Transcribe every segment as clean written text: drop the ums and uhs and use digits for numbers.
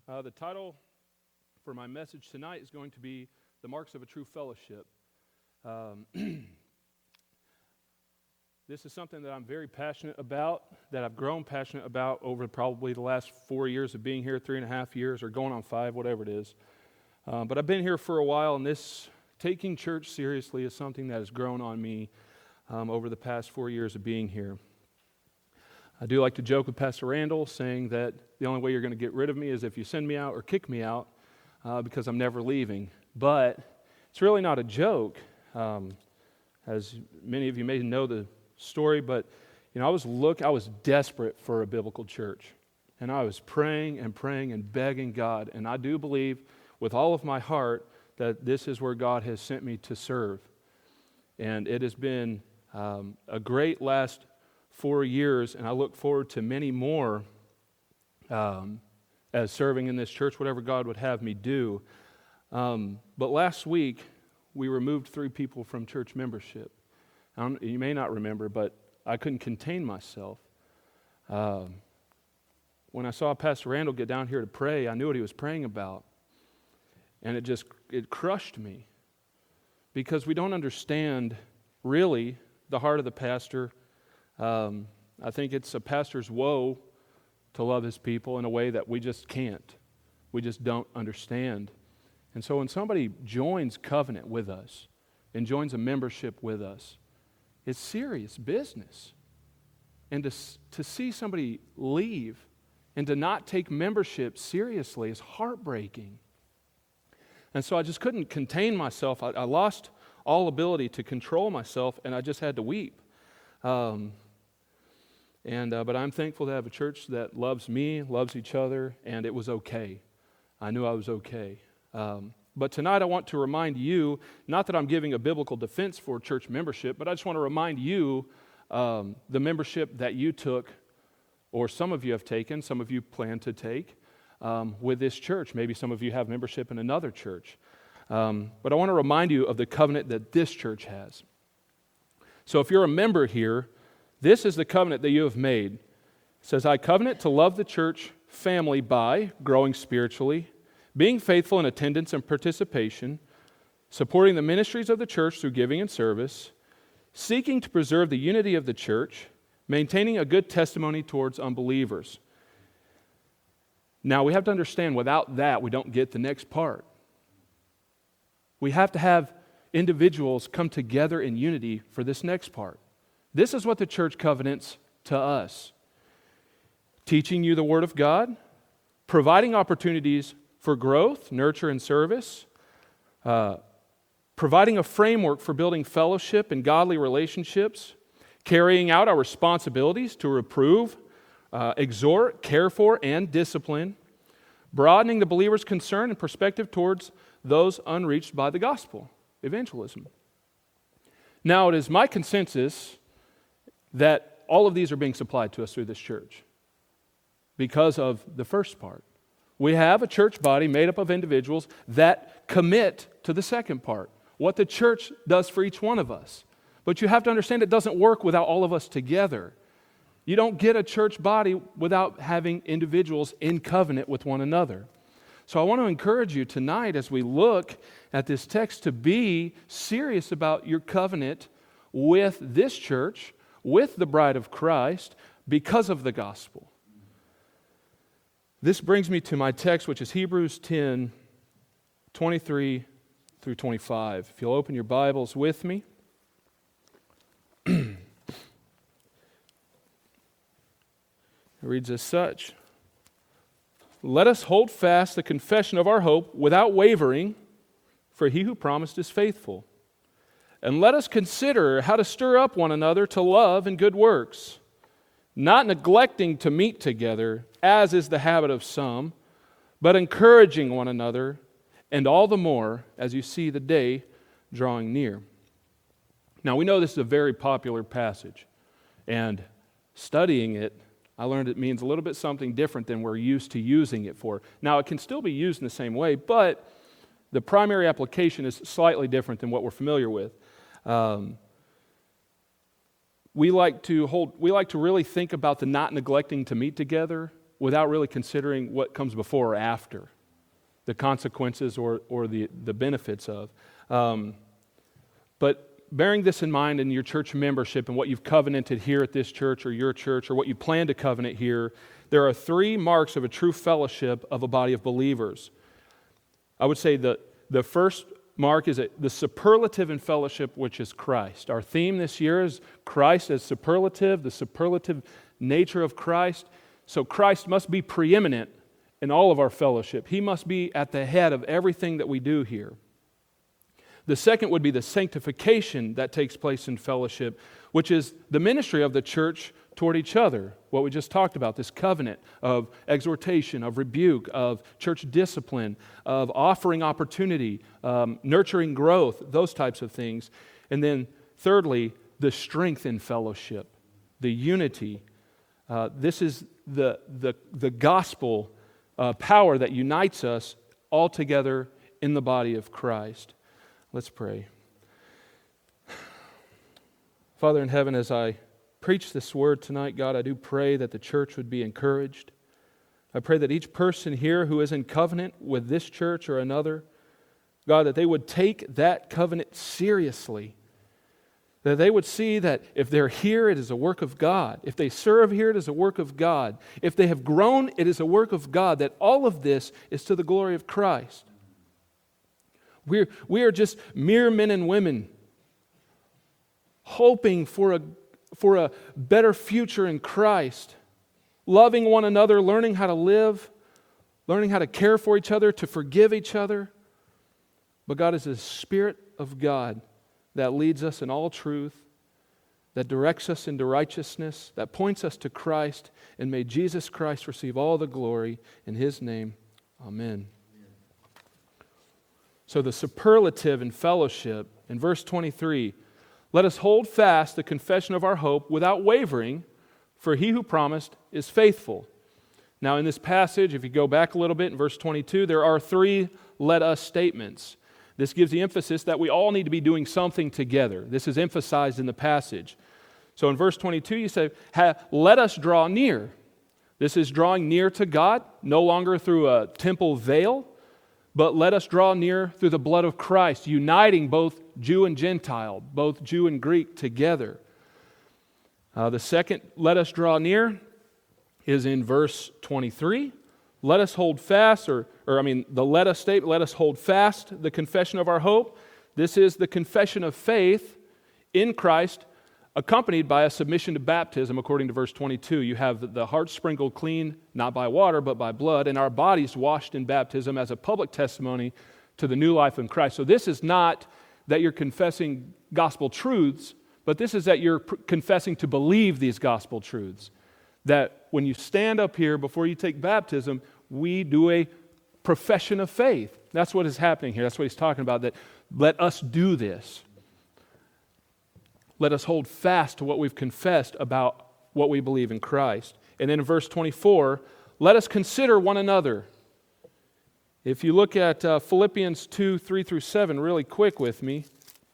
The title for my message tonight is going to be The Marks of a True Fellowship. This is something that I'm very passionate about, that I've grown passionate about over probably the last 4 years of being here, 3.5 years, or going on 5, whatever it is. But I've been here for a while, and this taking church seriously is something that has grown on me over the past 4 years of being here. I do like to joke with Pastor Randall, saying that the only way you're going to get rid of me is if you send me out or kick me out, because I'm never leaving. But it's really not a joke. As many of you may know the story, but I was desperate for a biblical church, and I was praying and begging God, and I do believe with all of my heart that this is where God has sent me to serve. And it has been a great last 4 years, and I look forward to many more as serving in this church, whatever God would have me do. But last week, we removed 3 people from church membership. You may not remember, but I couldn't contain myself. When I saw Pastor Randall get down here to pray, I knew what he was praying about. And it crushed me, because we don't understand really the heart of the pastor. I think it's a pastor's woe to love his people in a way that we just can't. We just don't understand. And so when somebody joins covenant with us and joins a membership with us, it's serious business. And to see somebody leave and to not take membership seriously is heartbreaking. And so I just couldn't contain myself. I lost all ability to control myself, and I just had to weep. But I'm thankful to have a church that loves me, loves each other, and it was okay. I knew I was okay. But tonight I want to remind you, not that I'm giving a biblical defense for church membership, but I just want to remind you the membership that you took, or some of you have taken, some of you plan to take, with this church. Maybe some of you have membership in another church. But I want to remind you of the covenant that this church has. So if you're a member here, this is the covenant that you have made. It says, I covenant to love the church family by growing spiritually, being faithful in attendance and participation, supporting the ministries of the church through giving and service, seeking to preserve the unity of the church, maintaining a good testimony towards unbelievers. Now, we have to understand, without that, we don't get the next part. We have to have individuals come together in unity for this next part. This is what the church covenants to us. Teaching you the Word of God, providing opportunities for growth, nurture, and service, providing a framework for building fellowship and godly relationships, carrying out our responsibilities to reprove, exhort, care for, and discipline, broadening the believer's concern and perspective towards those unreached by the gospel, evangelism. Now, it is my consensus that all of these are being supplied to us through this church because of the first part. We have a church body made up of individuals that commit to the second part, what the church does for each one of us. But you have to understand, it doesn't work without all of us together. You don't get a church body without having individuals in covenant with one another. So I want to encourage you tonight, as we look at this text, to be serious about your covenant with this church, with the bride of Christ, because of the gospel. This brings me to my text, which is Hebrews 10, 23 through 25. If you'll open your Bibles with me. It reads as such. Let us hold fast the confession of our hope without wavering, for he who promised is faithful. And let us consider how to stir up one another to love and good works, not neglecting to meet together, as is the habit of some, but encouraging one another, and all the more as you see the day drawing near. Now, we know this is a very popular passage, and studying it, I learned it means a little bit something different than we're used to using it for. Now, it can still be used in the same way, but the primary application is slightly different than what we're familiar with. We like to really think about the not neglecting to meet together without really considering what comes before or after, the consequences or the benefits of. But bearing this in mind in your church membership and what you've covenanted here at this church or your church or what you plan to covenant here, there are 3 marks of a true fellowship of a body of believers. I would say the first mark is the superlative in fellowship, which is Christ. Our theme this year is Christ as superlative, the superlative nature of Christ. So Christ must be preeminent in all of our fellowship. He must be at the head of everything that we do here. The second would be the sanctification that takes place in fellowship, which is the ministry of the church toward each other. What we just talked about, this covenant of exhortation, of rebuke, of church discipline, of offering opportunity, nurturing growth, those types of things. And then thirdly, the strength in fellowship, the unity. This is the gospel power that unites us all together in the body of Christ. Let's pray. Father in heaven, as I preach this word tonight, God, I do pray that the church would be encouraged. I pray that each person here who is in covenant with this church or another, God, that they would take that covenant seriously. That they would see that if they're here, it is a work of God. If they serve here, it is a work of God. If they have grown, it is a work of God. That all of this is to the glory of Christ. We are just mere men and women hoping for a better future in Christ, loving one another, learning how to live, learning how to care for each other, to forgive each other. But God is the Spirit of God that leads us in all truth, that directs us into righteousness, that points us to Christ, and may Jesus Christ receive all the glory in His name. Amen. So the superlative in fellowship, in verse 23, let us hold fast the confession of our hope without wavering, for He who promised is faithful. Now in this passage, if you go back a little bit in verse 22, there are 3 let us statements. This gives the emphasis that we all need to be doing something together. This is emphasized in the passage. So in verse 22 you say, let us draw near. This is drawing near to God, no longer through a temple veil, but let us draw near through the blood of Christ, uniting both Jew and Gentile, both Jew and Greek together. The second, let us draw near, is in verse 23. Let us hold fast, the let us statement, let us hold fast the confession of our hope. This is the confession of faith in Christ, accompanied by a submission to baptism, according to verse 22. You have the heart sprinkled clean, not by water, but by blood, and our bodies washed in baptism as a public testimony to the new life in Christ. So this is not that you're confessing gospel truths, but this is that you're confessing to believe these gospel truths. That when you stand up here before you take baptism, we do a profession of faith. That's what is happening here. That's what he's talking about, that let us do this. Let us hold fast to what we've confessed about what we believe in Christ. And then in verse 24, let us consider one another. If you look at Philippians 2, 3 through 7 really quick with me.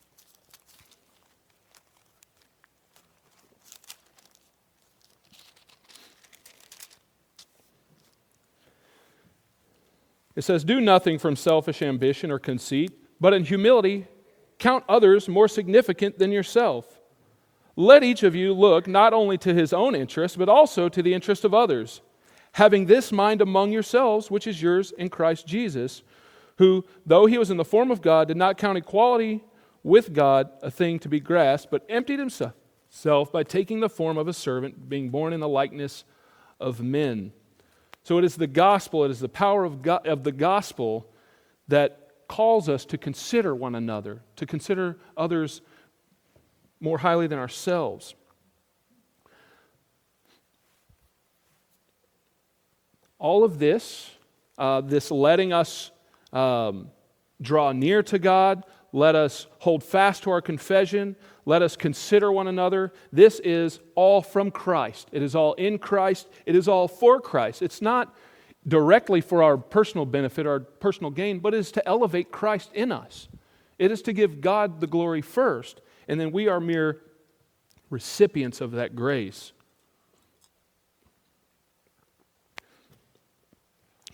It says, do nothing from selfish ambition or conceit, but in humility count others more significant than yourself. Let each of you look not only to his own interest, but also to the interest of others, having this mind among yourselves, which is yours in Christ Jesus, who, though he was in the form of God, did not count equality with God a thing to be grasped, but emptied himself by taking the form of a servant, being born in the likeness of men. So it is the gospel, it is the power of the gospel that calls us to consider one another, to consider others more highly than ourselves. All of this, this letting us draw near to God, let us hold fast to our confession, let us consider one another. This is all from Christ. It is all in Christ. It is all for Christ. It's not directly for our personal benefit, our personal gain, but it is to elevate Christ in us. It is to give God the glory first, and then we are mere recipients of that grace.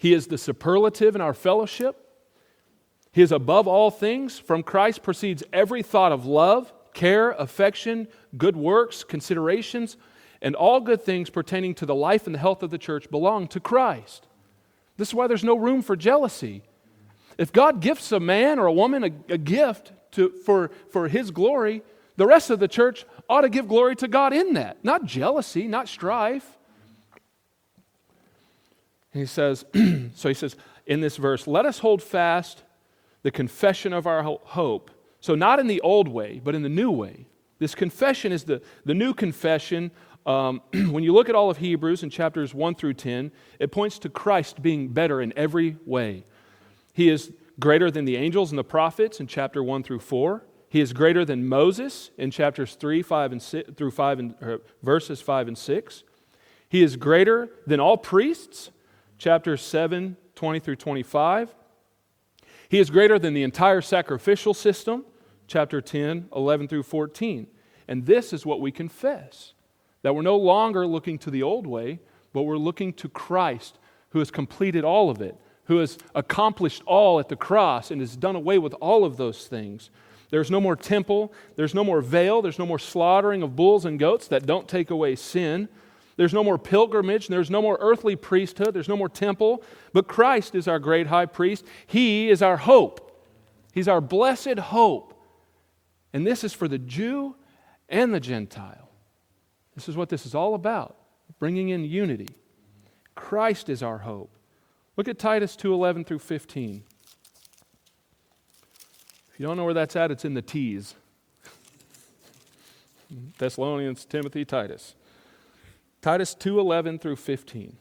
He is the superlative in our fellowship. He is above all things. From Christ proceeds every thought of love, care, affection, good works, considerations, and all good things pertaining to the life and the health of the church belong to Christ. This is why there's no room for jealousy. If God gifts a man or a woman a gift for His glory, the rest of the church ought to give glory to God in that. Not jealousy, not strife. And he says, in this verse, let us hold fast the confession of our hope. So not in the old way, but in the new way. This confession is the new confession. When you look at all of Hebrews in chapters 1 through 10, it points to Christ being better in every way. He is greater than the angels and the prophets in chapter 1 through 4. He is greater than Moses in chapters 3, 5, and 6, through 5 and verses 5 and 6. He is greater than all priests, chapters 7, 20 through 25. He is greater than the entire sacrificial system, chapter 10, 11 through 14. And this is what we confess, that we're no longer looking to the old way, but we're looking to Christ, who has completed all of it, who has accomplished all at the cross and has done away with all of those things. There's no more temple, there's no more veil, there's no more slaughtering of bulls and goats that don't take away sin. There's no more pilgrimage, there's no more earthly priesthood, there's no more temple, but Christ is our great high priest. He is our hope. He's our blessed hope. And this is for the Jew and the Gentile. This is what this is all about, bringing in unity. Christ is our hope. Look at Titus 2:11 through 15. If you don't know where that's at, it's in the T's. Thessalonians, Timothy, Titus. Titus 2:11 through 15.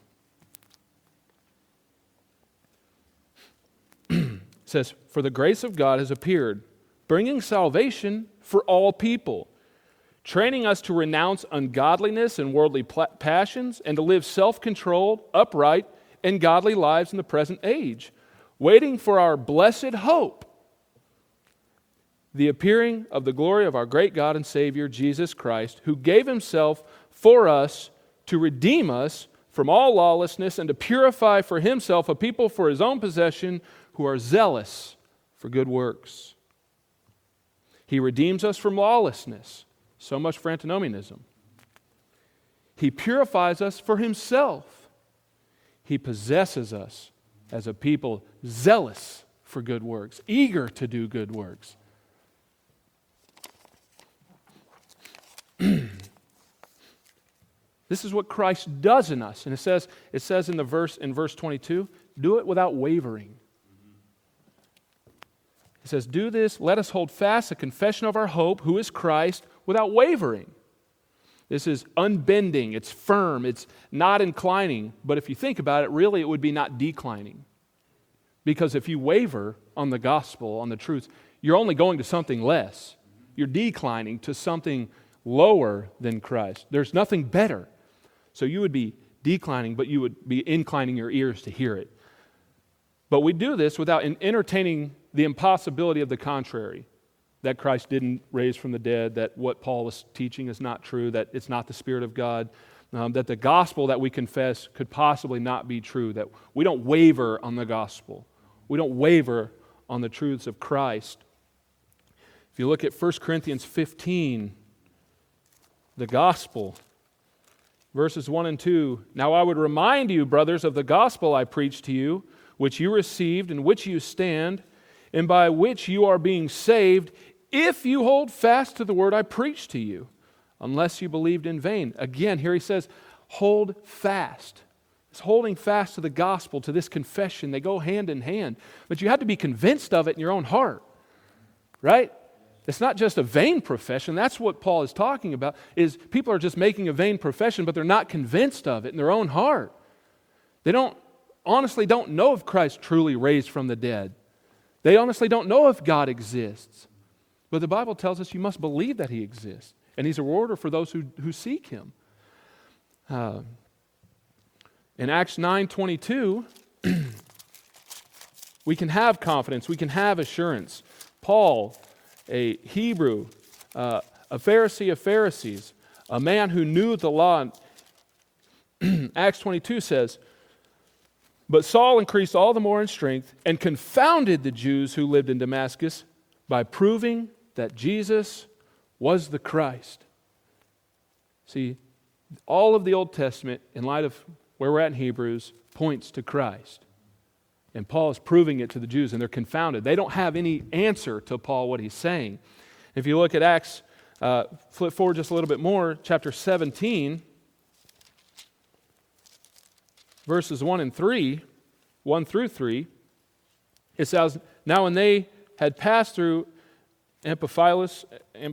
It says, "For the grace of God has appeared, bringing salvation for all people, training us to renounce ungodliness and worldly passions, and to live self-controlled, upright, and godly lives in the present age, waiting for our blessed hope, the appearing of the glory of our great God and Savior, Jesus Christ, who gave Himself for us to redeem us from all lawlessness and to purify for Himself a people for His own possession who are zealous for good works." He redeems us from lawlessness. So much for antinomianism. He purifies us for Himself. He possesses us as a people zealous for good works, eager to do good works. This is what Christ does in us. And it says in verse 22, do it without wavering. It says, do this, let us hold fast the confession of our hope, who is Christ, without wavering. This is unbending, it's firm, it's not inclining. But if you think about it, really it would be not declining. Because if you waver on the gospel, on the truth, you're only going to something less. You're declining to something lower than Christ. There's nothing better. So you would be declining, but you would be inclining your ears to hear it. But we do this without entertaining the impossibility of the contrary, that Christ didn't raise from the dead, that what Paul was teaching is not true, that it's not the Spirit of God, that the gospel that we confess could possibly not be true, that we don't waver on the gospel. We don't waver on the truths of Christ. If you look at 1 Corinthians 15, the gospel, verses 1 and 2, "Now I would remind you, brothers, of the gospel I preached to you, which you received, in which you stand, and by which you are being saved, if you hold fast to the word I preached to you, unless you believed in vain." Again, here he says, hold fast. It's holding fast to the gospel, to this confession. They go hand in hand. But you have to be convinced of it in your own heart, right? It's not just a vain profession. That's what Paul is talking about, is people are just making a vain profession, but they're not convinced of it in their own heart. They honestly don't know if Christ truly raised from the dead. They honestly don't know if God exists. But the Bible tells us you must believe that He exists. And He's a rewarder for those who seek Him. In Acts 9:22, we can have confidence, we can have assurance. Paul, a Hebrew, a Pharisee of Pharisees, a man who knew the law, Acts 22 says, But Saul increased all the more in strength and confounded the Jews who lived in Damascus by proving that Jesus was the Christ. See, all of the Old Testament, in light of where we're at in Hebrews, points to Christ. And Paul is proving it to the Jews, and they're confounded. They don't have any answer to Paul, what he's saying. If you look at Acts, flip forward just a little bit more, chapter 17, verses 1 through 3, it says, "Now when they had passed through Amphipolis,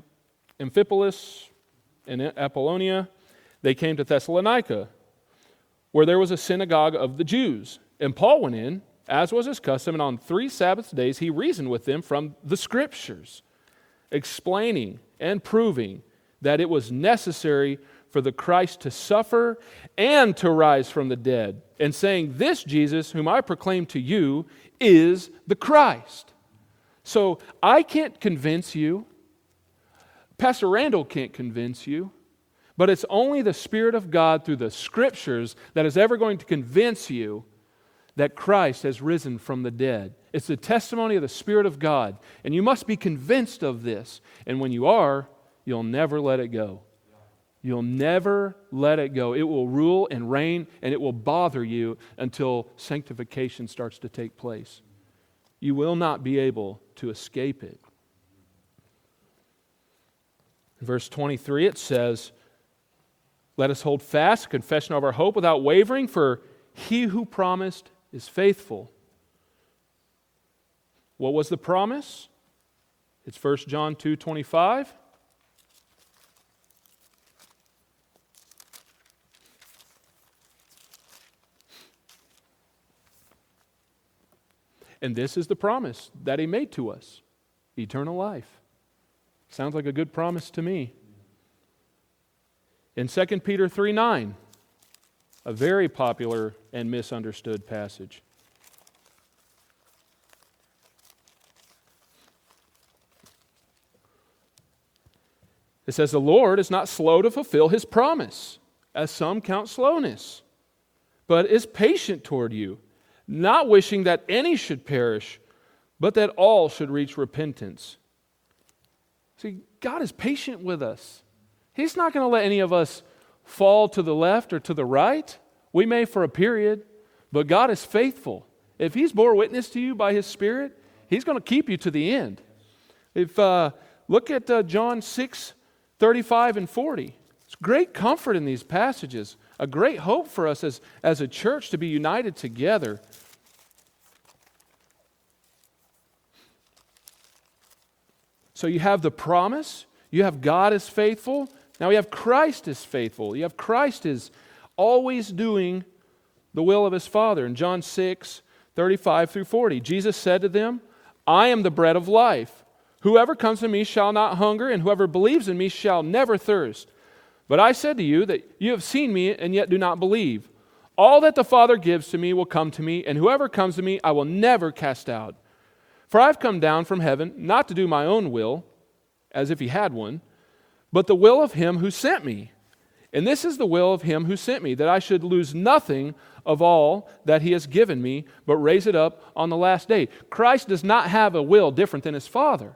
and Apollonia, they came to Thessalonica, where there was a synagogue of the Jews. And Paul went in, as was his custom, and on 3 Sabbath days he reasoned with them from the Scriptures, explaining and proving that it was necessary for the Christ to suffer and to rise from the dead, and saying, 'This Jesus, whom I proclaim to you, is the Christ.'" So I can't convince you. Pastor Randall can't convince you. But it's only the Spirit of God through the Scriptures that is ever going to convince you that Christ has risen from the dead. It's the testimony of the Spirit of God. And you must be convinced of this. And when you are, you'll never let it go. You'll never let it go. It will rule and reign, and it will bother you until sanctification starts to take place. You will not be able to escape it. In verse 23 it says, "Let us hold fast the confession of our hope without wavering, for he who promised is faithful." What was the promise? It's 1 John 2:25. And this is the promise that he made to us, eternal life. Sounds like a good promise to me. In 2 Peter 3:9, a very popular and misunderstood passage. It says, "The Lord is not slow to fulfill His promise, as some count slowness, but is patient toward you, not wishing that any should perish, but that all should reach repentance." See, God is patient with us. He's not going to let any of us fall to the left or to the right. We may for a period, but God is faithful. If He's bore witness to you by His Spirit, He's going to keep you to the end. Look at John 6:35 and 40. It's great comfort in these passages, a great hope for us as a church to be united together. So you have the promise, you have God is faithful, now we have Christ is faithful. You have Christ is always doing the will of His Father. In John 6:35 through 40, Jesus said to them, "I am the bread of life. Whoever comes to me shall not hunger, and whoever believes in me shall never thirst. But I said to you that you have seen me and yet do not believe. All that the Father gives to me will come to me, and whoever comes to me I will never cast out. For I have come down from heaven not to do my own will," as if He had one, "but the will of Him who sent me. And this is the will of Him who sent me, that I should lose nothing of all that He has given me, but raise it up on the last day." Christ does not have a will different than His Father.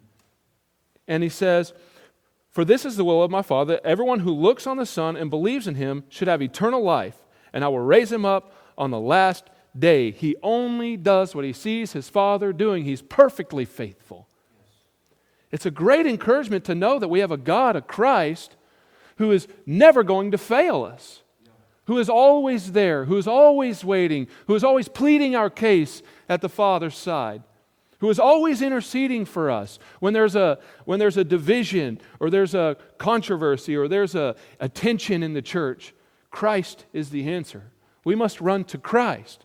And He says, "For this is the will of my Father, that everyone who looks on the Son and believes in Him should have eternal life, and I will raise him up on the last day." He only does what He sees His Father doing. He's perfectly faithful. It's a great encouragement to know that we have a God, a Christ, who is never going to fail us, who is always there, who is always waiting, who is always pleading our case at the Father's side, who is always interceding for us when there's a division or there's a controversy or there's a tension in the church. Christ is the answer. We must run to Christ.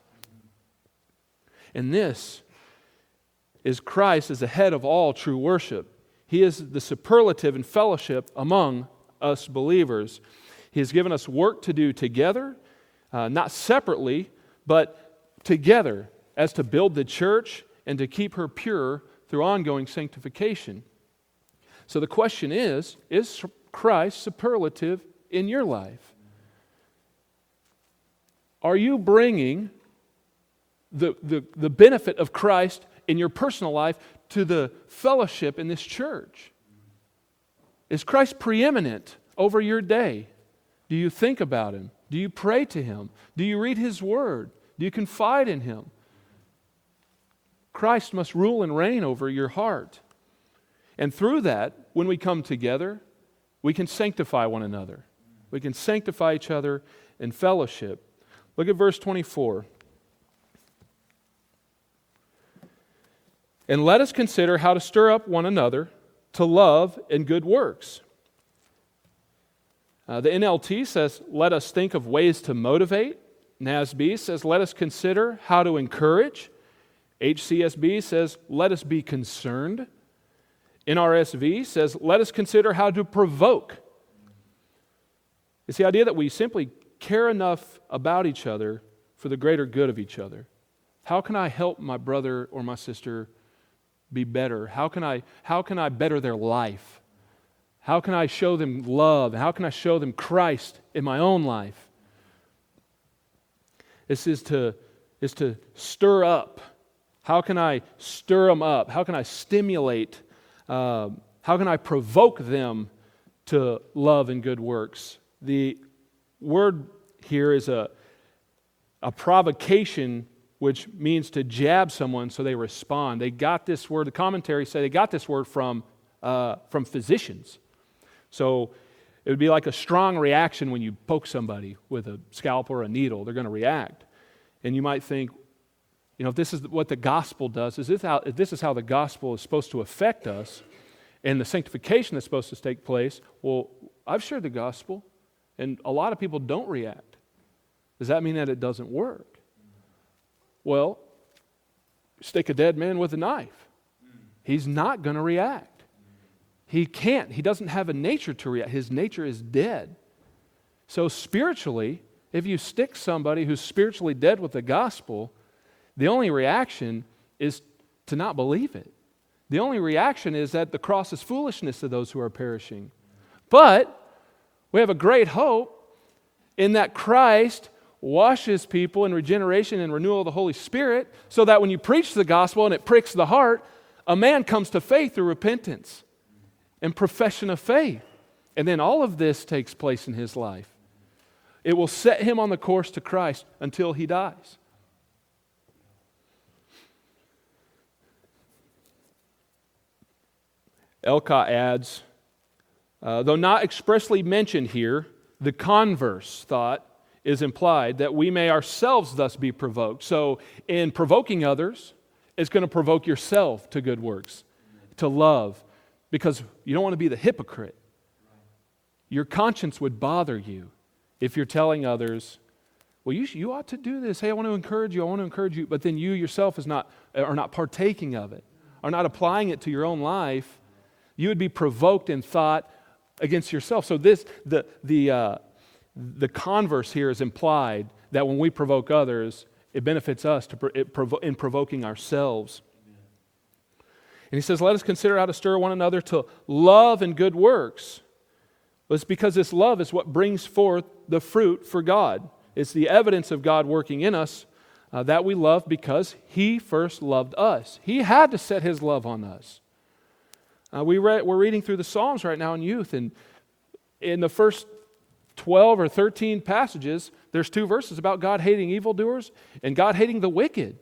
And this is Christ as the head of all true worship. He is the superlative in fellowship among us believers. He has given us work to do together, not separately, but together, as to build the church and to keep her pure through ongoing sanctification. So the question is Christ superlative in your life? Are you bringing the benefit of Christ in your personal life to the fellowship in this church? Is Christ preeminent over your day? Do you think about Him? Do you pray to Him? Do you read His Word? Do you confide in Him? Christ must rule and reign over your heart. And through that, when we come together, we can sanctify one another. We can sanctify each other in fellowship. Look at verse 24. And let us consider how to stir up one another to love and good works. The NLT says, let us think of ways to motivate. NASB says, let us consider how to encourage. HCSB says, let us be concerned. NRSV says, let us consider how to provoke. It's the idea that we simply care enough about each other for the greater good of each other. How can I help my brother or my sister be better? How can I better their life? How can I show them love? How can I show them Christ in my own life? This is to stir up. How can I stir them up? How can I stimulate? How can I provoke them to love and good works? The word here is a provocation, which means to jab someone so they respond. They got this word, the commentaries say they got this word from physicians. So it would be like a strong reaction when you poke somebody with a scalpel or a needle. They're going to react. And you might think, if this is what the gospel does, if this is how the gospel is supposed to affect us, and the sanctification that's supposed to take place, well, I've shared the gospel, and a lot of people don't react. Does that mean that it doesn't work? Well, stick a dead man with a knife. He's not going to react. He can't. He doesn't have a nature to react. His nature is dead. So spiritually, if you stick somebody who's spiritually dead with the gospel, the only reaction is to not believe it. The only reaction is that the cross is foolishness to those who are perishing. But we have a great hope in that Christ washes people in regeneration and renewal of the Holy Spirit, so that when you preach the gospel and it pricks the heart, a man comes to faith through repentance and profession of faith. And then all of this takes place in his life. It will set him on the course to Christ until he dies. Elcott adds, though not expressly mentioned here, the converse thought is implied that we may ourselves thus be provoked. So in provoking others, it's going to provoke yourself to good works, to love, because you don't want to be the hypocrite. Your conscience would bother you if you're telling others, well, you ought to do this. Hey, I want to encourage you, but then you yourself are not partaking of it, are not applying it to your own life. You would be provoked in thought against yourself. So the converse here is implied, that when we provoke others, it benefits us in provoking ourselves. And he says, let us consider how to stir one another to love and good works. Well, it's because this love is what brings forth the fruit for God. It's the evidence of God working in us that we love because He first loved us. He had to set His love on us. We're reading through the Psalms right now in youth, and in the first 12 or 13 passages, there's 2 verses about God hating evildoers and God hating the wicked.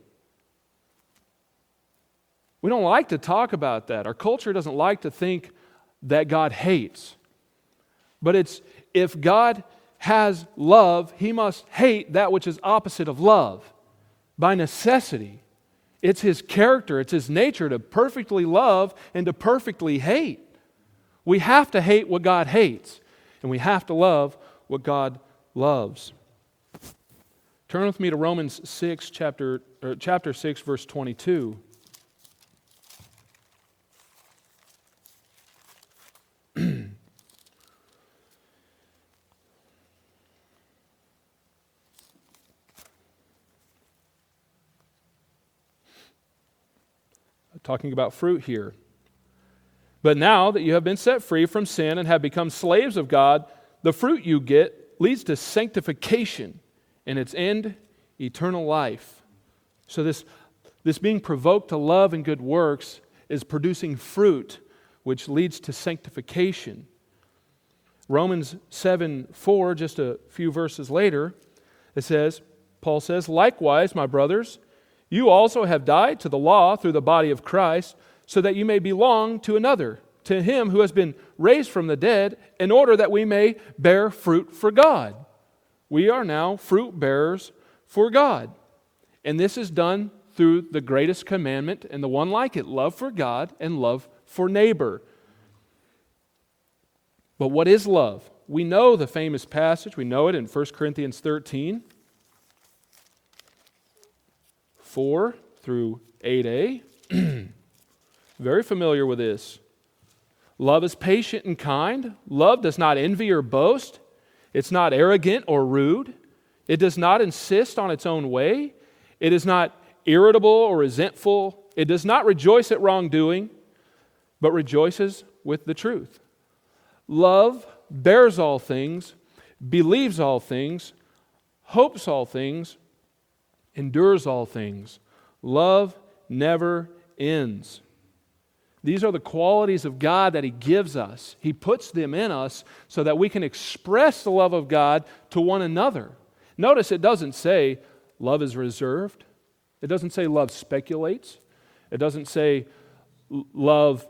We don't like to talk about that. Our culture doesn't like to think that God hates. But it's, if God has love, He must hate that which is opposite of love by necessity. It's His character, it's His nature to perfectly love and to perfectly hate. We have to hate what God hates, and we have to love what God loves. Turn with me to Romans 6, chapter 6, verse 22. Talking about fruit here. But now that you have been set free from sin and have become slaves of God, the fruit you get leads to sanctification, and its end, eternal life. So this being provoked to love and good works is producing fruit, which leads to sanctification. Romans 7:4, just a few verses later, Paul says, "Likewise, my brothers, you also have died to the law through the body of Christ, so that you may belong to another, to Him who has been raised from the dead, in order that we may bear fruit for God." We are now fruit bearers for God. And this is done through the greatest commandment and the one like it, love for God and love for neighbor. But what is love? We know the famous passage. We know it in 1 Corinthians 13, 4 through 8a. Very familiar with this. Love is patient and kind. Love does not envy or boast. It's not arrogant or rude. It does not insist on its own way. It is not irritable or resentful. It does not rejoice at wrongdoing, but rejoices with the truth. Love bears all things, believes all things, hopes all things, endures all things. Love never ends. These are the qualities of God that He gives us. He puts them in us so that we can express the love of God to one another. Notice it doesn't say love is reserved. It doesn't say love speculates. It doesn't say love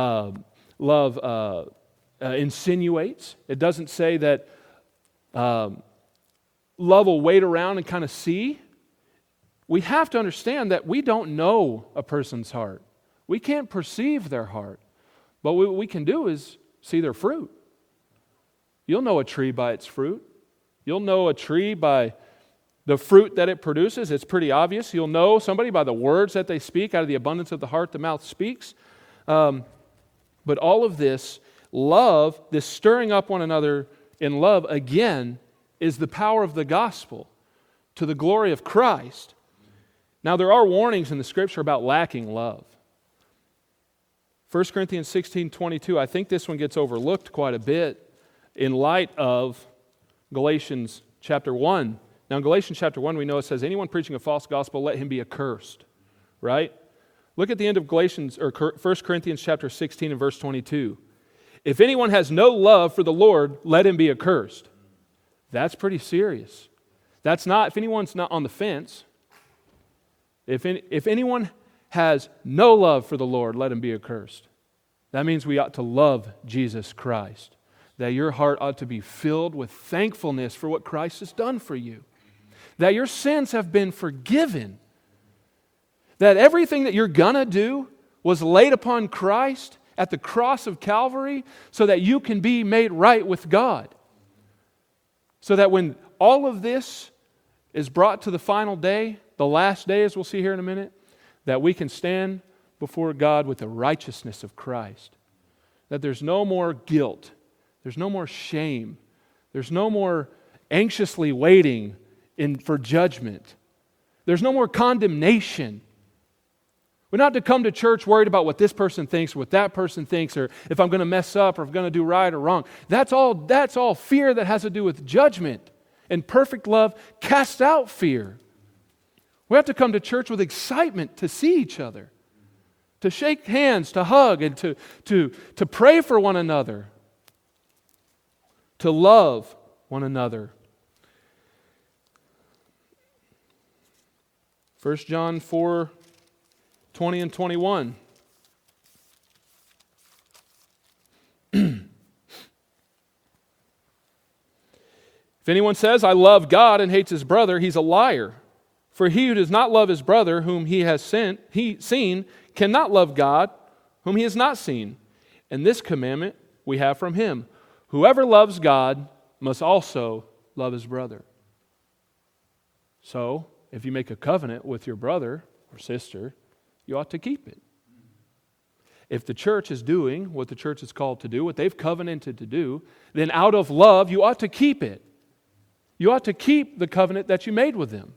insinuates. It doesn't say that love will wait around and kind of see. We have to understand that we don't know a person's heart. We can't perceive their heart. But what we can do is see their fruit. You'll know a tree by its fruit. You'll know a tree by the fruit that it produces. It's pretty obvious. You'll know somebody by the words that they speak. Out of the abundance of the heart, the mouth speaks. But all of this love, this stirring up one another in love, again, is the power of the gospel to the glory of Christ. Now, there are warnings in the Scripture about lacking love. 1 Corinthians 16:22, I think this one gets overlooked quite a bit in light of Galatians chapter 1. Now, in Galatians chapter 1, we know it says, anyone preaching a false gospel, let him be accursed. Right? Look at the end of 1 Corinthians chapter 16 and verse 22. If anyone has no love for the Lord, let him be accursed. That's pretty serious. That's not, if anyone's not on the fence, if anyone has no love for the Lord, let him be accursed. That means we ought to love Jesus Christ. That your heart ought to be filled with thankfulness for what Christ has done for you. That your sins have been forgiven. That everything that you're going to do was laid upon Christ at the cross of Calvary so that you can be made right with God. So that when all of this is brought to the final day, the last day as we'll see here in a minute, that we can stand before God with the righteousness of Christ. That there's no more guilt. There's no more shame. There's no more anxiously waiting for judgment. There's no more condemnation. We're not to come to church worried about what this person thinks or what that person thinks or if I'm going to mess up or if I'm going to do right or wrong. That's all fear that has to do with judgment. And perfect love casts out fear. We have to come to church with excitement to see each other, to shake hands, to hug, and to pray for one another, to love one another. 1 John 4:20 and 21. If anyone says, I love God and hates his brother, he's a liar. For he who does not love his brother whom he has seen cannot love God whom he has not seen. And this commandment we have from him. Whoever loves God must also love his brother. So, if you make a covenant with your brother or sister, you ought to keep it. If the church is doing what the church is called to do, what they've covenanted to do, then out of love, you ought to keep it. You ought to keep the covenant that you made with them.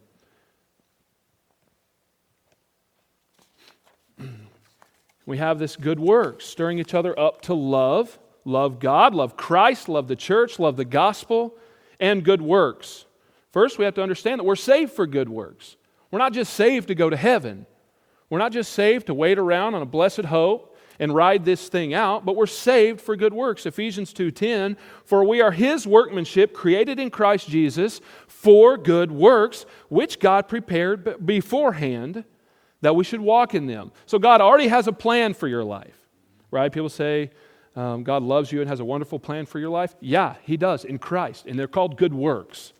We have this good work, stirring each other up to love. Love God, love Christ, love the church, love the gospel, and good works. First, we have to understand that we're saved for good works. We're not just saved to go to heaven. We're not just saved to wait around on a blessed hope and ride this thing out, but we're saved for good works. Ephesians 2:10, for we are His workmanship, created in Christ Jesus for good works, which God prepared beforehand that we should walk in them. So God already has a plan for your life, right? People say, God loves you and has a wonderful plan for your life. Yeah, He does in Christ, and they're called good works.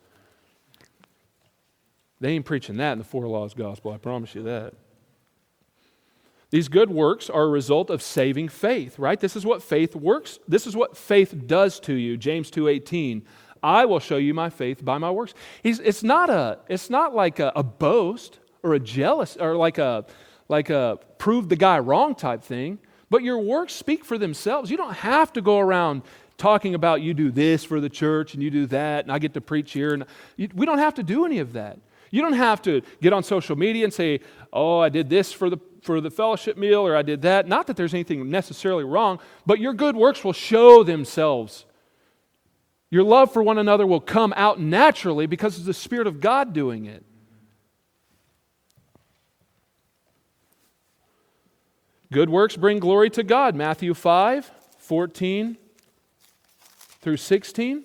They ain't preaching that in the Four Laws Gospel, I promise you that. These good works are a result of saving faith, right? This is what faith works. This is what faith does to you. James 2:18, I will show you my faith by my works. It's not like a boast or a jealous or like a prove the guy wrong type thing, but your works speak for themselves. You don't have to go around talking about you do this for the church and you do that and I get to preach here. And we don't have to do any of that. You don't have to get on social media and say, oh, I did this for the fellowship meal, or I did that. Not that there's anything necessarily wrong, but your good works will show themselves. Your love for one another will come out naturally because it's the Spirit of God doing it. Good works bring glory to God. Matthew 5:14 through 16.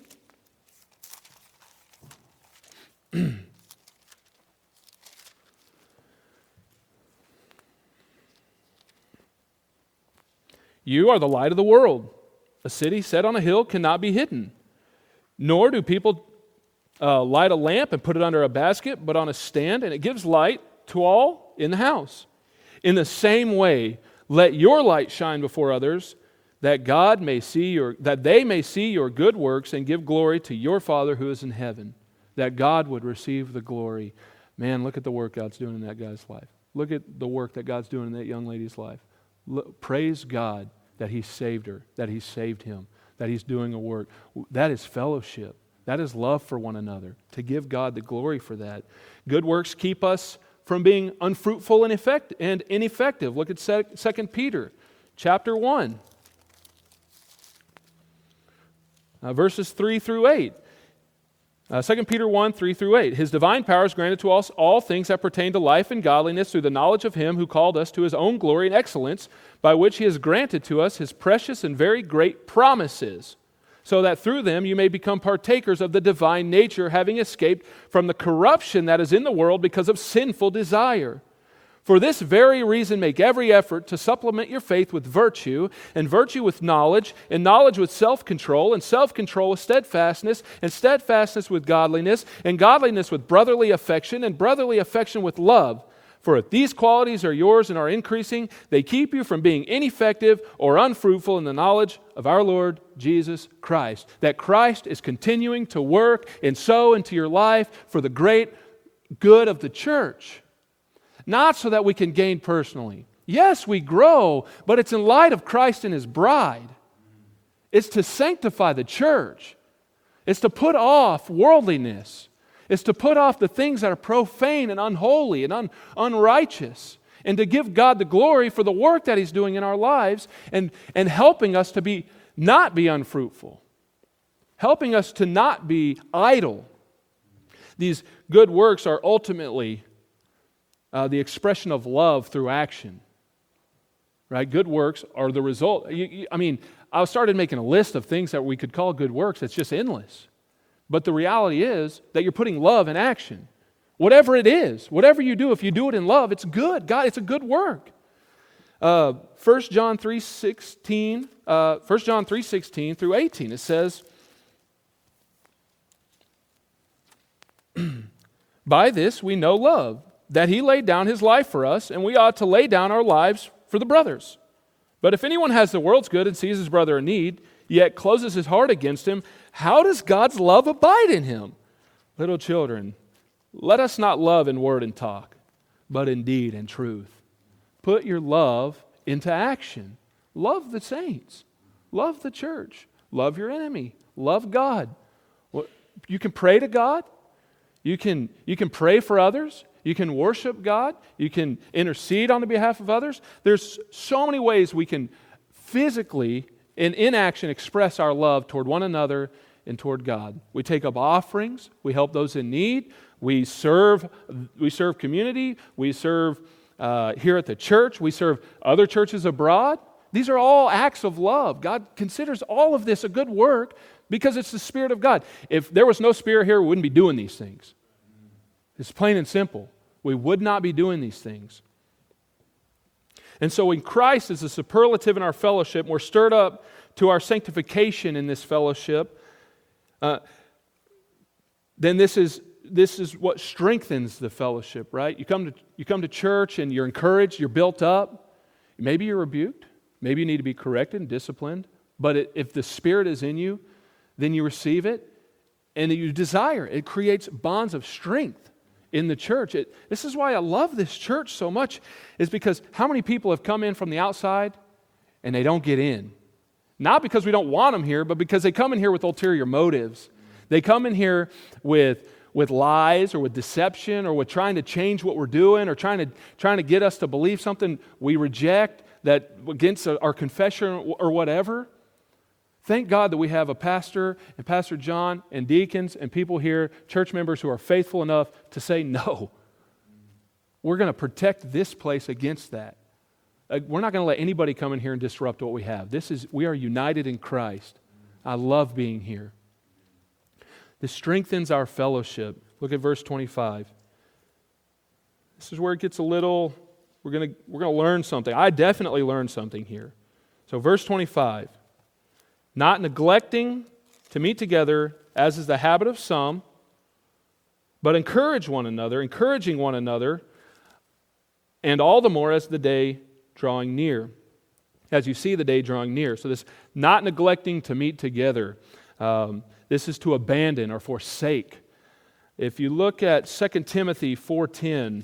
You are the light of the world. A city set on a hill cannot be hidden. Nor do people light a lamp and put it under a basket, but on a stand, and it gives light to all in the house. In the same way, let your light shine before others, that they may see your good works and give glory to your Father who is in heaven. That God would receive the glory. Man, look at the work God's doing in that guy's life. Look at the work that God's doing in that young lady's life. Praise God that He saved her, that He saved him, that He's doing a work. That is fellowship. That is love for one another, to give God the glory for that. Good works keep us from being unfruitful and ineffective. Look at 2 Peter chapter 1, verses 3 through 8. 2 Peter 1, 3 through 8. His divine power is granted to us all things that pertain to life and godliness through the knowledge of Him who called us to His own glory and excellence, by which He has granted to us His precious and very great promises, so that through them you may become partakers of the divine nature, having escaped from the corruption that is in the world because of sinful desire. For this very reason, make every effort to supplement your faith with virtue, and virtue with knowledge, and knowledge with self-control, and self-control with steadfastness, and steadfastness with godliness, and godliness with brotherly affection, and brotherly affection with love. For if these qualities are yours and are increasing, they keep you from being ineffective or unfruitful in the knowledge of our Lord Jesus Christ. That Christ is continuing to work and sow into your life for the great good of the church. Not so that we can gain personally. Yes, we grow, but it's in light of Christ and His bride. It's to sanctify the church. It's to put off worldliness. It's to put off the things that are profane and unholy and unrighteous, and to give God the glory for the work that He's doing in our lives and helping us to not be unfruitful, helping us to not be idle. These good works are ultimately the expression of love through action. Right? Good works are the result. I started making a list of things that we could call good works. It's just endless. But the reality is that you're putting love in action. Whatever it is, whatever you do, if you do it in love, it's good. God, it's a good work. 1 John 3:16 through 18, it says, by this we know love, that He laid down His life for us, and we ought to lay down our lives for the brothers. But if anyone has the world's good and sees his brother in need, yet closes his heart against him, how does God's love abide in him? Little children, let us not love in word and talk, but in deed and truth. Put your love into action. Love the saints. Love the church. Love your enemy. Love God. You can pray to God. You can pray for others. You can worship God. You can intercede on the behalf of others. There's so many ways we can physically and in action express our love toward one another and toward God. We take up offerings. We help those in need. We serve community. We serve here at the church. We serve other churches abroad. These are all acts of love. God considers all of this a good work because it's the Spirit of God. If there was no Spirit here, we wouldn't be doing these things. It's plain and simple. We would not be doing these things. And so when Christ is a superlative in our fellowship, we're stirred up to our sanctification in this fellowship, then this is what strengthens the fellowship, right? You come to church and you're encouraged, you're built up. Maybe you're rebuked. Maybe you need to be corrected and disciplined. But if the Spirit is in you, then you receive it and you desire. It creates bonds of strength in the church. This is why I love this church so much, is because how many people have come in from the outside and they don't get in? Not because we don't want them here, but because they come in here with ulterior motives. They come in here with lies or with deception or with trying to change what we're doing or trying to get us to believe something we reject that against our confession or whatever. Thank God that we have a pastor and Pastor John and deacons and people here, church members who are faithful enough to say no. We're going to protect this place against that. We're not going to let anybody come in here and disrupt what we have. We are united in Christ. I love being here. This strengthens our fellowship. Look at verse 25. This is where it gets a little, we're going to learn something. I definitely learned something here. So verse 25. Not neglecting to meet together, as is the habit of some, but encouraging one another, and all the more as the day drawing near. As you see the day drawing near. So this not neglecting to meet together. This is to abandon or forsake. If you look at 2 Timothy 4:10,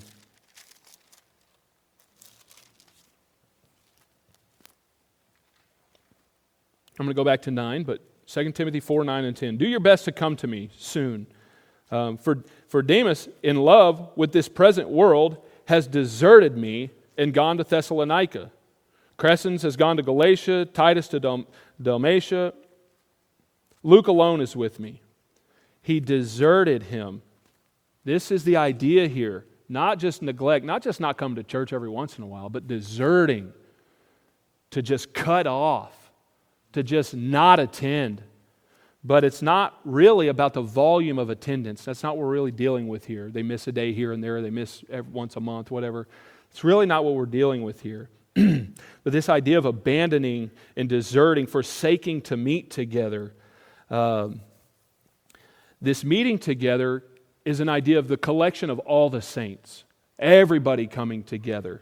I'm going to go back to 9, but 2 Timothy 4:9 and 10. Do your best to come to me soon. For Demas, in love with this present world, has deserted me and gone to Thessalonica. Crescens has gone to Galatia, Titus to Dalmatia. Luke alone is with me. He deserted him. This is the idea here. Not just neglect, not just not come to church every once in a while, but deserting. To just cut off. To just not attend. But it's not really about the volume of attendance. That's not what we're really dealing with here. They miss a day here and there. They miss once a month, whatever. It's really not what we're dealing with here. But this idea of abandoning and deserting, forsaking to meet together. This meeting together is an idea of the collection of all the saints. Everybody coming together.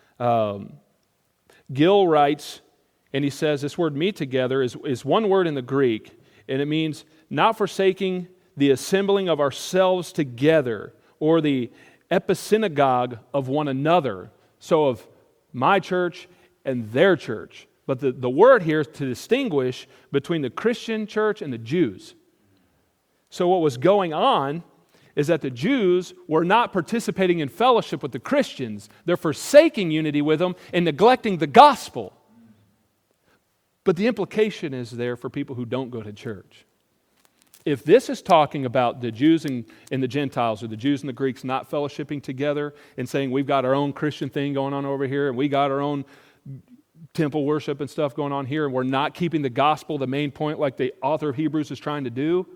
Gill writes, and he says this word meet together is one word in the Greek, and it means not forsaking the assembling of ourselves together or the episynagogue of one another. So of my church and their church. But the word here is to distinguish between the Christian church and the Jews. So what was going on is that the Jews were not participating in fellowship with the Christians. They're forsaking unity with them and neglecting the gospel. But the implication is there for people who don't go to church. If this is talking about the Jews and the Gentiles, or the Jews and the Greeks not fellowshipping together and saying we've got our own Christian thing going on over here and we got our own temple worship and stuff going on here and we're not keeping the gospel the main point like the author of Hebrews is trying to do,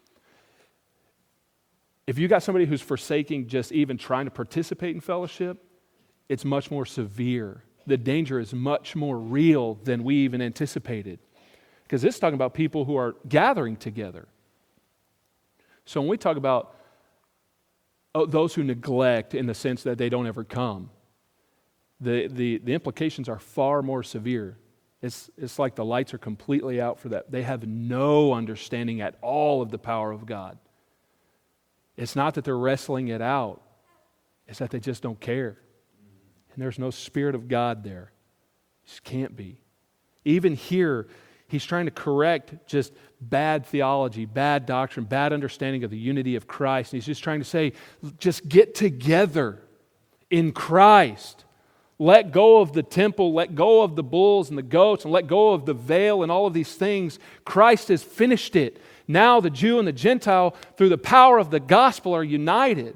if you got somebody who's forsaking just even trying to participate in fellowship, it's much more severe. The danger is much more real than we even anticipated. Because this is talking about people who are gathering together. So when we talk about those who neglect in the sense that they don't ever come, the implications are far more severe. It's like the lights are completely out for that. They have no understanding at all of the power of God. It's not that they're wrestling it out. It's that they just don't care. And there's no Spirit of God there. Just can't be. Even here, he's trying to correct just bad theology, bad doctrine, bad understanding of the unity of Christ. And he's just trying to say, just get together in Christ. Let go of the temple, let go of the bulls and the goats, and let go of the veil and all of these things. Christ has finished it. Now the Jew and the Gentile, through the power of the gospel, are united.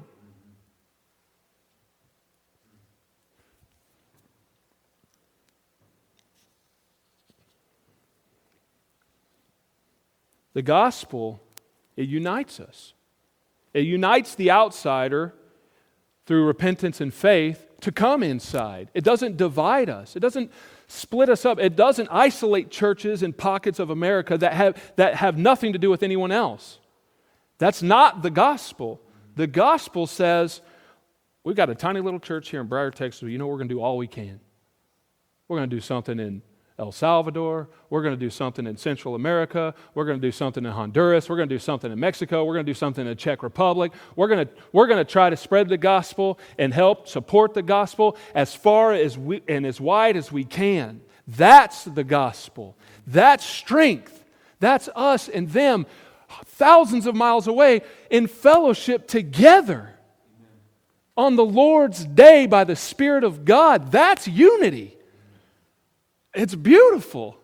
The gospel, it unites us. It unites the outsider through repentance and faith to come inside. It doesn't divide us. It doesn't split us up. It doesn't isolate churches and pockets of America that have nothing to do with anyone else. That's not the gospel. The gospel says, we've got a tiny little church here in Briar, Texas. You know, we're going to do all we can. We're going to do something in El Salvador. We're going to do something in Central America. We're going to do something in Honduras. We're going to do something in Mexico. We're going to do something in the Czech Republic. We're going to try to spread the gospel and help support the gospel as far as and as wide as we can. That's the gospel. That's strength. That's us and them thousands of miles away in fellowship together on the Lord's day by the Spirit of God. That's unity. It's beautiful.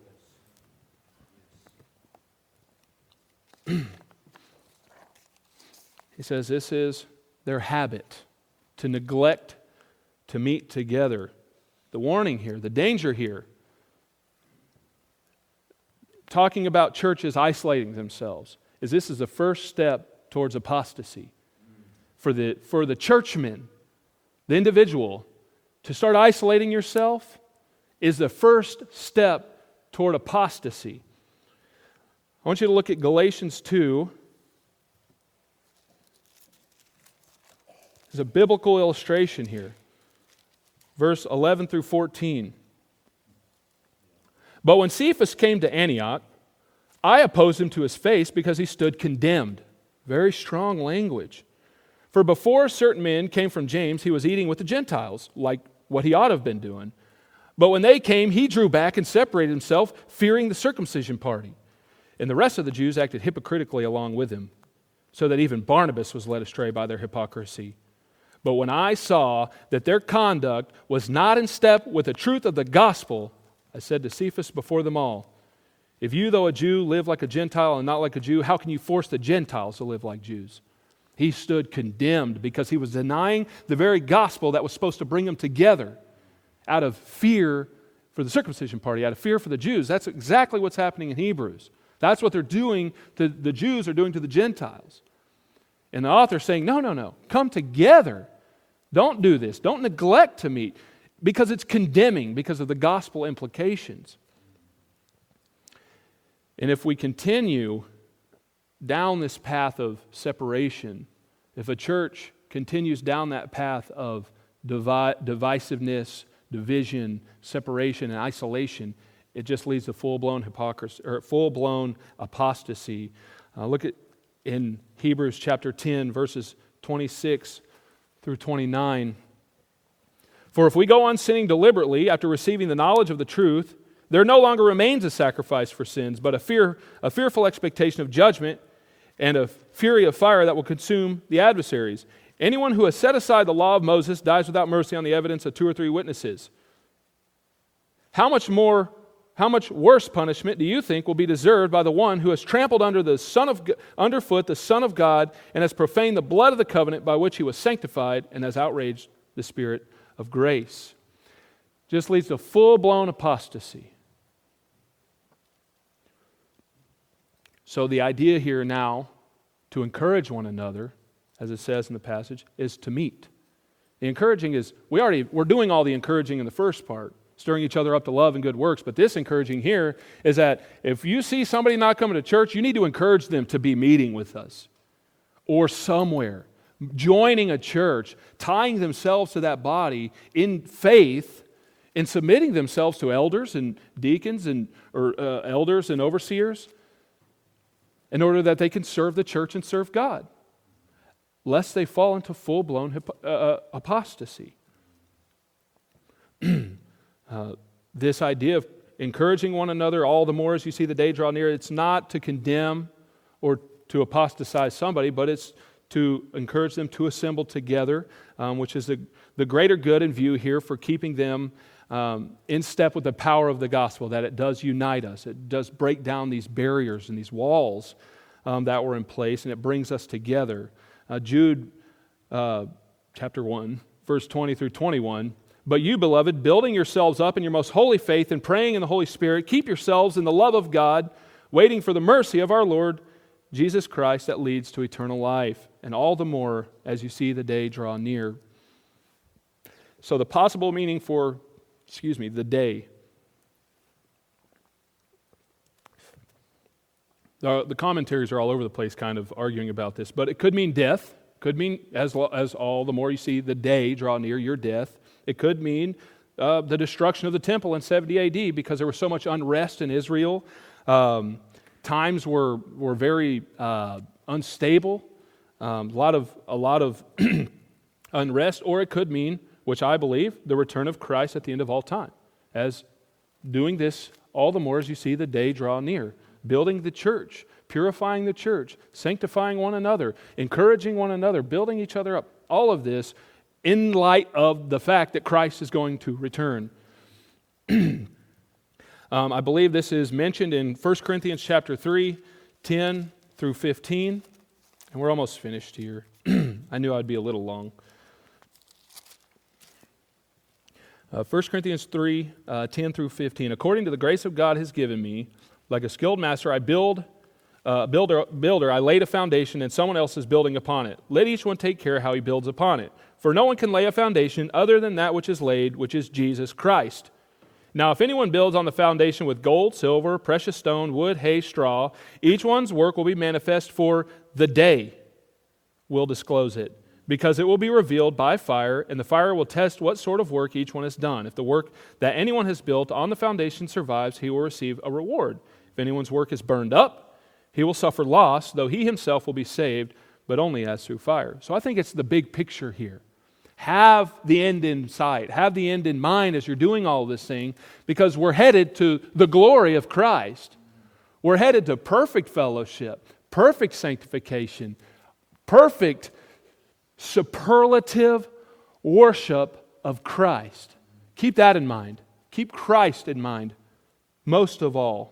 He says this is their habit, to neglect to meet together. The warning here, the danger here, talking about churches isolating themselves, is this is the first step towards apostasy. For the churchman, the individual, to start isolating yourself is the first step toward apostasy. I want you to look at Galatians 2. There's a biblical illustration here. Verse 11 through 14. But when Cephas came to Antioch, I opposed him to his face because he stood condemned. Very strong language. For before certain men came from James, he was eating with the Gentiles, like what he ought to have been doing. But when they came, he drew back and separated himself, fearing the circumcision party. And the rest of the Jews acted hypocritically along with him, so that even Barnabas was led astray by their hypocrisy. But when I saw that their conduct was not in step with the truth of the gospel, I said to Cephas before them all, if you, though a Jew, live like a Gentile and not like a Jew, how can you force the Gentiles to live like Jews? He stood condemned because he was denying the very gospel that was supposed to bring them together out of fear for the circumcision party, out of fear for the Jews. That's exactly what's happening in Hebrews. That's what they're doing, the Jews are doing to the Gentiles. And the author's saying, no, come together. Don't do this. Don't neglect to meet, because it's condemning because of the gospel implications. And if we continue down this path of separation, if a church continues down that path of divisiveness, division, separation, and isolation, it just leads to full-blown hypocrisy or full-blown apostasy. Look at in Hebrews chapter 10, verses 26 through 29. For if we go on sinning deliberately after receiving the knowledge of the truth, there no longer remains a sacrifice for sins, but a fearful expectation of judgment and a fury of fire that will consume the adversaries. Anyone who has set aside the law of Moses dies without mercy on the evidence of 2 or 3 witnesses. How much worse punishment do you think will be deserved by the one who has trampled underfoot the Son of God and has profaned the blood of the covenant by which he was sanctified and has outraged the Spirit of grace? Just leads to full-blown apostasy. So the idea here now, to encourage one another, as it says in the passage, is to meet. The encouraging is, we're doing all the encouraging in the first part, stirring each other up to love and good works, but this encouraging here is that if you see somebody not coming to church, you need to encourage them to be meeting with us or somewhere, joining a church, tying themselves to that body in faith and submitting themselves to elders and deacons or elders and overseers in order that they can serve the church and serve God, lest they fall into full-blown apostasy. This idea of encouraging one another all the more as you see the day draw near, it's not to condemn or to apostatize somebody, but it's to encourage them to assemble together, which is the greater good in view here for keeping them in step with the power of the gospel, that it does unite us. It does break down these barriers and these walls that were in place, and it brings us together. Jude chapter 1, verse 20 through 21. But you, beloved, building yourselves up in your most holy faith and praying in the Holy Spirit, keep yourselves in the love of God, waiting for the mercy of our Lord Jesus Christ that leads to eternal life, and all the more as you see the day draw near. So the possible meaning for, the day. The commentaries are all over the place kind of arguing about this, but it could mean death. Could mean, as all the more you see the day draw near, your death. It could mean the destruction of the temple in 70 AD because there was so much unrest in Israel. Times were very unstable. A lot of unrest. Or it could mean, which I believe, the return of Christ at the end of all time. As doing this all the more as you see the day draw near. Building the church, purifying the church, sanctifying one another, encouraging one another, building each other up. All of this in light of the fact that Christ is going to return. I believe this is mentioned in 1 Corinthians chapter 3, 10 through 15. And we're almost finished here. I knew I'd be a little long. 1 Corinthians 3, 10 through 15. According to the grace of God has given me, like a skilled master, builder, I laid a foundation, and someone else is building upon it. Let each one take care how he builds upon it. For no one can lay a foundation other than that which is laid, which is Jesus Christ. Now, if anyone builds on the foundation with gold, silver, precious stone, wood, hay, straw, each one's work will be manifest, for the day will disclose it, because it will be revealed by fire, and the fire will test what sort of work each one has done. If the work that anyone has built on the foundation survives, he will receive a reward. If anyone's work is burned up, he will suffer loss, though he himself will be saved, but only as through fire. So I think it's the big picture here. Have the end in sight. Have the end in mind as you're doing all this thing, because we're headed to the glory of Christ. We're headed to perfect fellowship, perfect sanctification, perfect superlative worship of Christ. Keep that in mind. Keep Christ in mind most of all.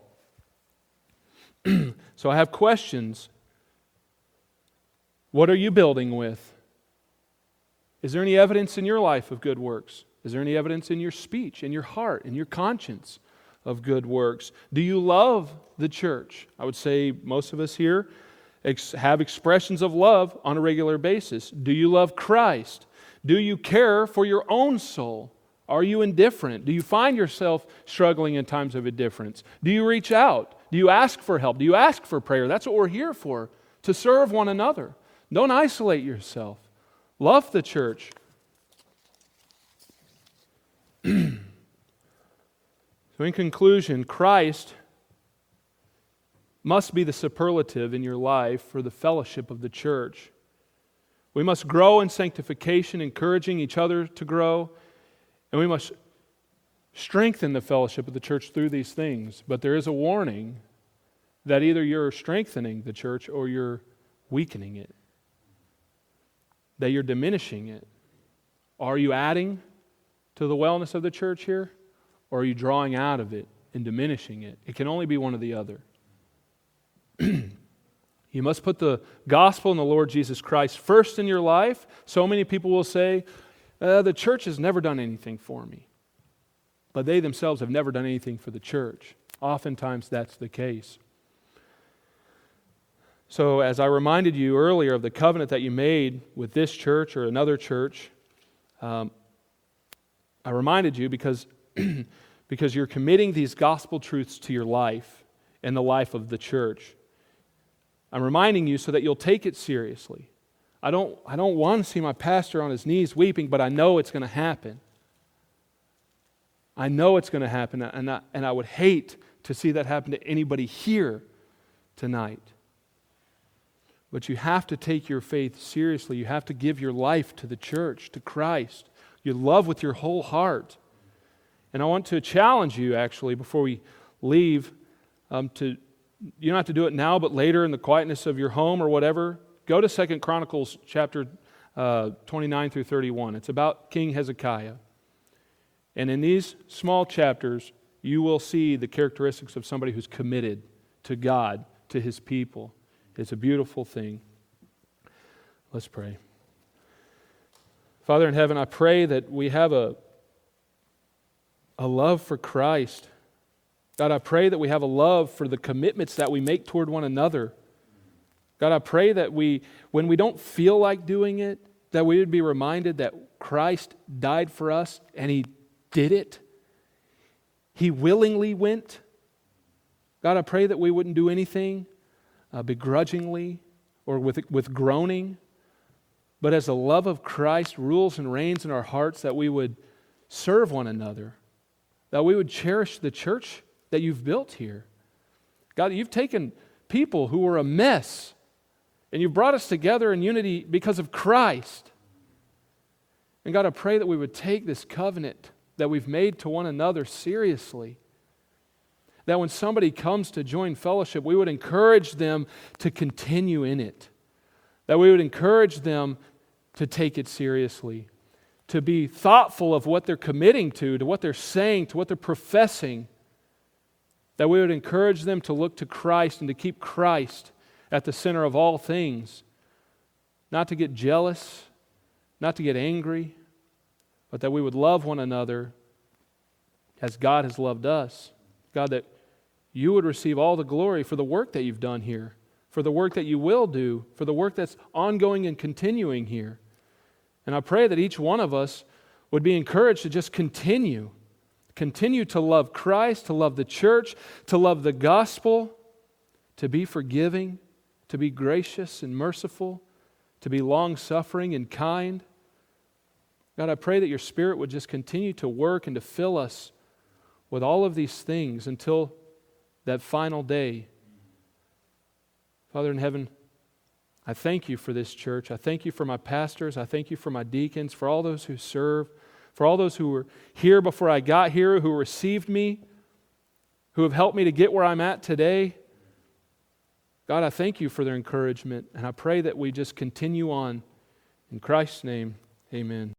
So I have questions. What are you building with? Is there any evidence in your life of good works? Is there any evidence in your speech, in your heart, in your conscience of good works? Do you love the church? I would say most of us here have expressions of love on a regular basis. Do you love Christ? Do you care for your own soul? Are you indifferent? Do you find yourself struggling in times of indifference? Do you reach out? Do you ask for help? Do you ask for prayer? That's what we're here for, to serve one another. Don't isolate yourself. Love the church. So in conclusion, Christ must be the superlative in your life for the fellowship of the church. We must grow in sanctification, encouraging each other to grow, and we must strengthen the fellowship of the church through these things. But there is a warning that either you're strengthening the church or you're weakening it, that you're diminishing it. Are you adding to the wellness of the church here, or are you drawing out of it and diminishing it? It can only be one or the other. You must put the gospel and the Lord Jesus Christ first in your life. So many people will say, the church has never done anything for me. But they themselves have never done anything for the church. Oftentimes that's the case. So as I reminded you earlier of the covenant that you made with this church or another church, I reminded you because you're committing these gospel truths to your life and the life of the church. I'm reminding you so that you'll take it seriously. I don't want to see my pastor on his knees weeping, but I know it's going to happen. I know it's going to happen, and I would hate to see that happen to anybody here tonight. But you have to take your faith seriously. You have to give your life to the church, to Christ. You love with your whole heart. And I want to challenge you, actually, before we leave, you don't have to do it now, but later in the quietness of your home or whatever, go to 2 Chronicles chapter 29 through 31. It's about King Hezekiah. And in these small chapters, you will see the characteristics of somebody who's committed to God, to his people. It's a beautiful thing. Let's pray. Father in heaven, I pray that we have a love for Christ. God, I pray that we have a love for the commitments that we make toward one another. God, I pray that when we don't feel like doing it, that we would be reminded that Christ died for us and He did it. He willingly went. God, I pray that we wouldn't do anything begrudgingly or with groaning, but as the love of Christ rules and reigns in our hearts, that we would serve one another, that we would cherish the church that You've built here. God, You've taken people who were a mess, and You've brought us together in unity because of Christ. And God, I pray that we would take this covenant that we've made to one another seriously. That when somebody comes to join fellowship, we would encourage them to continue in it. That we would encourage them to take it seriously, to be thoughtful of what they're committing to what they're saying, to what they're professing. That we would encourage them to look to Christ and to keep Christ at the center of all things. Not to get jealous, not to get angry, but that we would love one another as God has loved us. God, that You would receive all the glory for the work that You've done here, for the work that You will do, for the work that's ongoing and continuing here. And I pray that each one of us would be encouraged to just continue to love Christ, to love the church, to love the gospel, to be forgiving, to be gracious and merciful, to be long-suffering and kind. God, I pray that Your Spirit would just continue to work and to fill us with all of these things until that final day. Father in heaven, I thank You for this church. I thank You for my pastors. I thank You for my deacons, for all those who serve, for all those who were here before I got here, who received me, who have helped me to get where I'm at today. God, I thank You for their encouragement, and I pray that we just continue on. In Christ's name, amen.